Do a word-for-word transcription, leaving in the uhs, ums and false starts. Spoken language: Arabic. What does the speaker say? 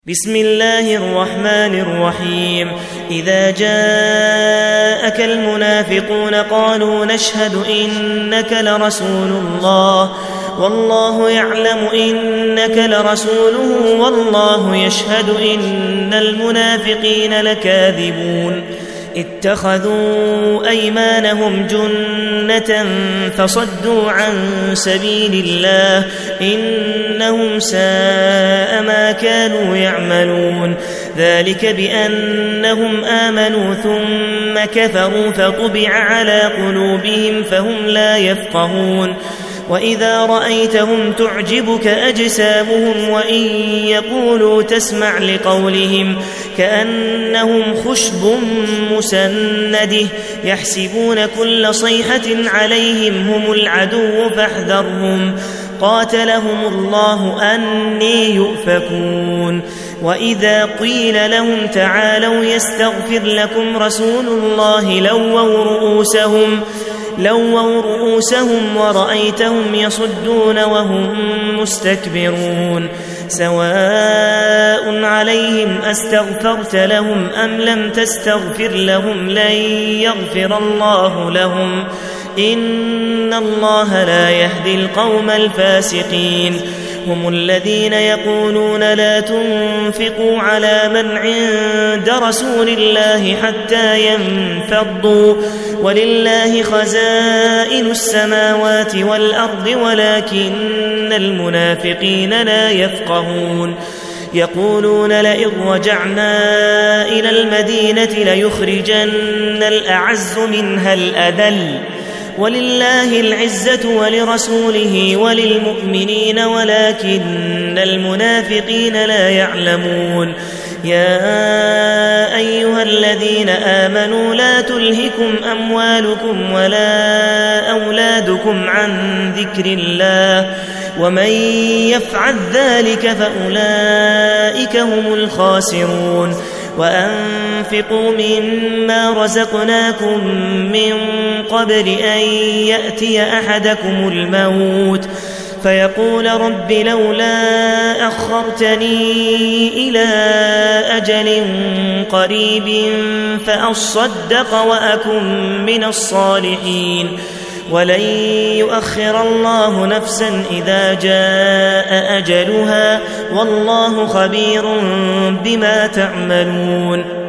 بسم الله الرحمن الرحيم إذا جاءك المنافقون قالوا نشهد إنك لرسول الله والله يعلم إنك لرسوله والله يشهد إن المنافقين لكاذبون اتخذوا أيمانهم جنة فصدوا عن سبيل الله إنهم ساء ما كانوا يعملون ذلك بأنهم آمنوا ثم كفروا فطبع على قلوبهم فهم لا يفقهون وإذا رأيتهم تعجبك أجسامهم وإن يقولوا تسمع لقولهم كأنهم خشب مسنده يحسبون كل صيحة عليهم هم العدو فاحذرهم قاتلهم الله أني يؤفكون وإذا قيل لهم تعالوا يستغفر لكم رسول الله لووا رؤوسهم لووا رؤوسهم ورأيتهم يصدون وهم مستكبرون سواء عليهم أستغفرت لهم أم لم تستغفر لهم لن يغفر الله لهم إن الله لا يهدي القوم الفاسقين هم الذين يقولون لا تنفقوا على من عند رسول الله حتى ينفضوا ولله خزائن السماوات والأرض ولكن المنافقين لا يفقهون يقولون لئن رجعنا إلى المدينة ليخرجن الأعز منها الأذل ولله العزة ولرسوله وللمؤمنين ولكن المنافقين لا يعلمون يا أيها الذين آمنوا لا تلهكم أموالكم ولا أولادكم عن ذكر الله ومن يفعل ذلك فأولئك هم الخاسرون وأنفقوا مما رزقناكم من قبل أن يأتي أحدكم الموت فيقول رب لولا أخرتني إلى أجل قريب فأصدق وأكن من الصالحين ولن يؤخر الله نفسا إذا جاء أجلها والله خبير بما تعملون